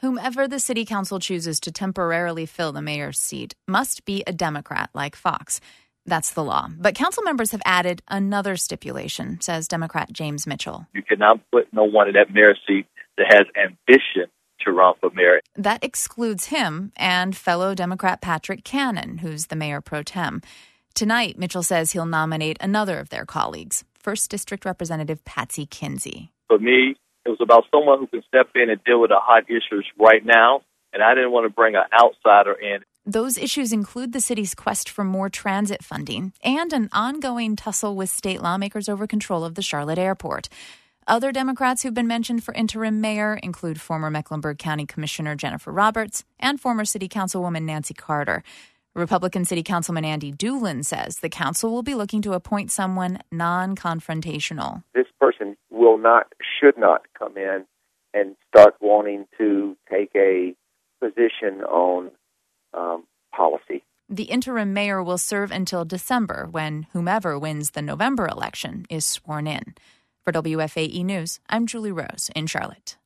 Whomever the city council chooses to temporarily fill the mayor's seat must be a Democrat like Fox. That's the law. But council members have added another stipulation, says Democrat James Mitchell. You cannot put no one in that mayor's seat that has ambition to run for mayor. That excludes him and fellow Democrat Patrick Cannon, who's the mayor pro tem. Tonight, Mitchell says he'll nominate another of their colleagues, 1st District Representative Patsy Kinsey. For me, it was about someone who can step in and deal with the hot issues right now, and I didn't want to bring an outsider in. Those issues include the city's quest for more transit funding and an ongoing tussle with state lawmakers over control of the Charlotte airport. Other Democrats who've been mentioned for interim mayor include former Mecklenburg County Commissioner Jennifer Roberts and former City Councilwoman Nancy Carter. Republican City Councilman Andy Doolin says the council will be looking to appoint someone non-confrontational. This person should not come in and start wanting to take a position on policy. The interim mayor will serve until December, when whomever wins the November election is sworn in. For WFAE News, I'm Julie Rose in Charlotte.